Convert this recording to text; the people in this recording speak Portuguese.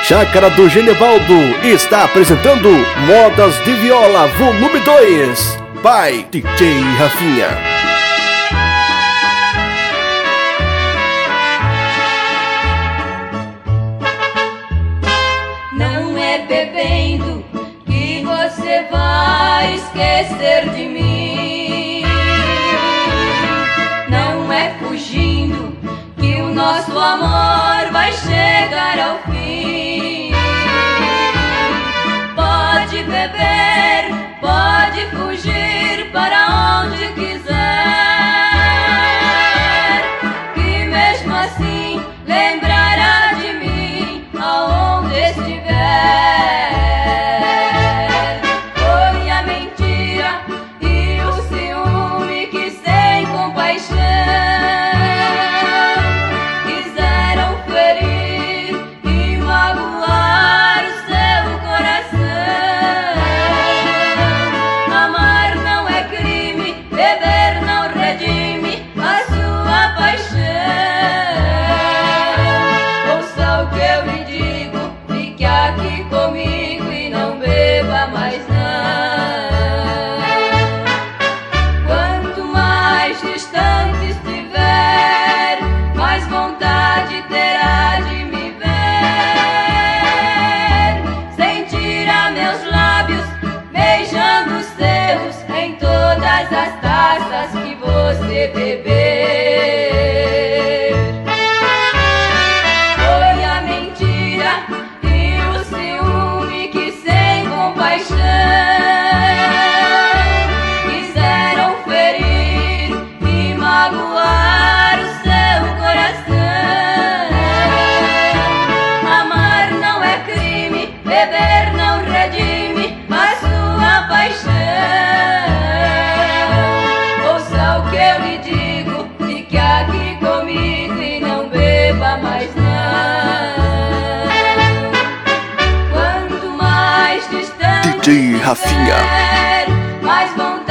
Chácara do Genevaldo está apresentando Modas de Viola Volume 2 by DJ Rafinha. Não é bebendo que você vai esquecer de mim. Não é fugindo que o nosso amor vai chegar ao fim. Pode beber, pode fugir para onde quiser, que mesmo assim lembrará de mim aonde estiver. Foi a mentira e o ciúme que sem compaixão quiseram ferir e magoar o seu coração. Amar não é crime, beber não redime a sua paixão. Ouça o que eu lhe digo, fique aqui comigo e não beba mais não. Quanto mais distante estiver, mais vontade terá de me ver. Sentirá meus lábios beijando os seus em todas as taças que você beber. Foi a mentira e o ciúme que sem compaixão quiseram ferir e magoar o seu coração. Amar não é crime, beber não redime a sua paixão. Ouça o que eu lhe digo, fique aqui comigo e não beba mais não. Quanto mais distante DJ Rafinha. estiver, mais vontade